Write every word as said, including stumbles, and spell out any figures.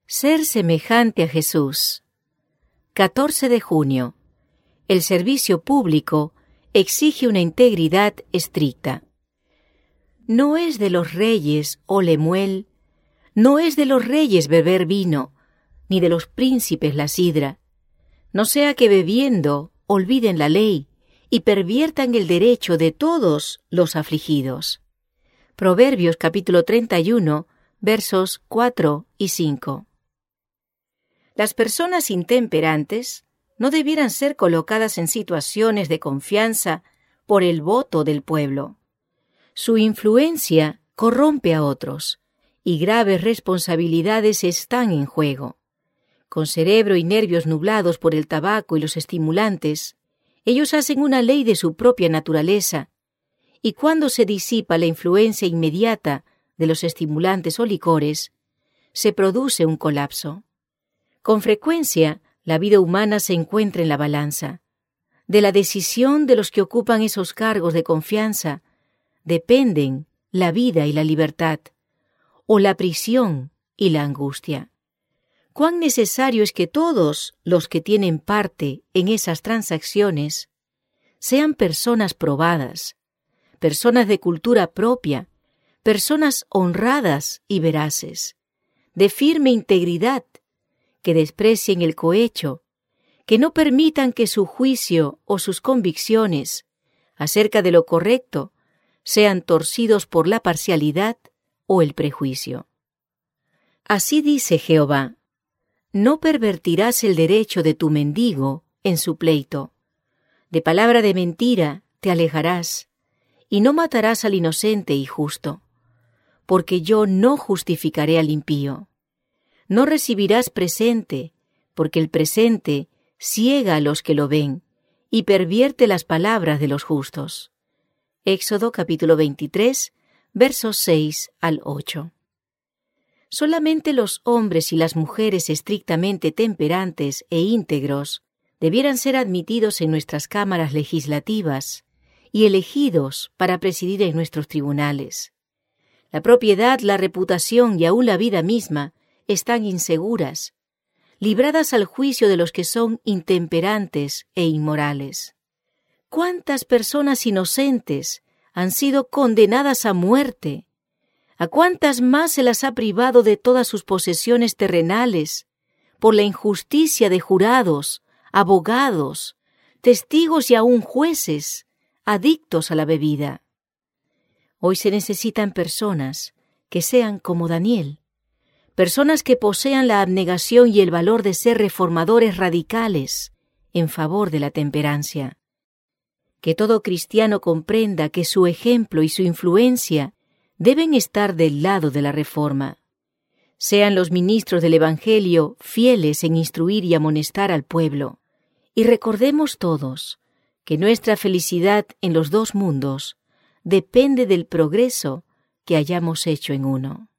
Ser semejante a Jesús. catorce de junio. El servicio público exige una integridad estricta. No es de los reyes, oh Lemuel, no es de los reyes beber vino, ni de los príncipes la sidra. No sea que bebiendo olviden la ley y perviertan el derecho de todos los afligidos. Proverbios capítulo treinta y uno, versos cuatro y cinco. Las personas intemperantes no debieran ser colocadas en situaciones de confianza por el voto del pueblo. Su influencia corrompe a otros y graves responsabilidades están en juego. Con cerebro y nervios nublados por el tabaco y los estimulantes, ellos hacen una ley de su propia naturaleza, y cuando se disipa la influencia inmediata de los estimulantes o licores, se produce un colapso. Con frecuencia, la vida humana se encuentra en la balanza. De la decisión de los que ocupan esos cargos de confianza dependen la vida y la libertad, o la prisión y la angustia. Cuán necesario es que todos los que tienen parte en esas transacciones sean personas probadas, personas de cultura propia, personas honradas y veraces, de firme integridad, que desprecien el cohecho, que no permitan que su juicio o sus convicciones acerca de lo correcto sean torcidos por la parcialidad o el prejuicio. Así dice Jehová: no pervertirás el derecho de tu mendigo en su pleito. De palabra de mentira te alejarás, y no matarás al inocente y justo, porque yo no justificaré al impío. No recibirás presente, porque el presente ciega a los que lo ven y pervierte las palabras de los justos. Éxodo capítulo veintitrés, versos seis al ocho. Solamente los hombres y las mujeres estrictamente temperantes e íntegros debieran ser admitidos en nuestras cámaras legislativas y elegidos para presidir en nuestros tribunales. La propiedad, la reputación y aún la vida misma están inseguras, libradas al juicio de los que son intemperantes e inmorales. ¿Cuántas personas inocentes han sido condenadas a muerte? ¿A cuántas más se las ha privado de todas sus posesiones terrenales por la injusticia de jurados, abogados, testigos y aún jueces adictos a la bebida? Hoy se necesitan personas que sean como Daniel, personas que posean la abnegación y el valor de ser reformadores radicales en favor de la temperancia. Que todo cristiano comprenda que su ejemplo y su influencia deben estar del lado de la reforma. Sean los ministros del Evangelio fieles en instruir y amonestar al pueblo. Y recordemos todos que nuestra felicidad en los dos mundos depende del progreso que hayamos hecho en uno.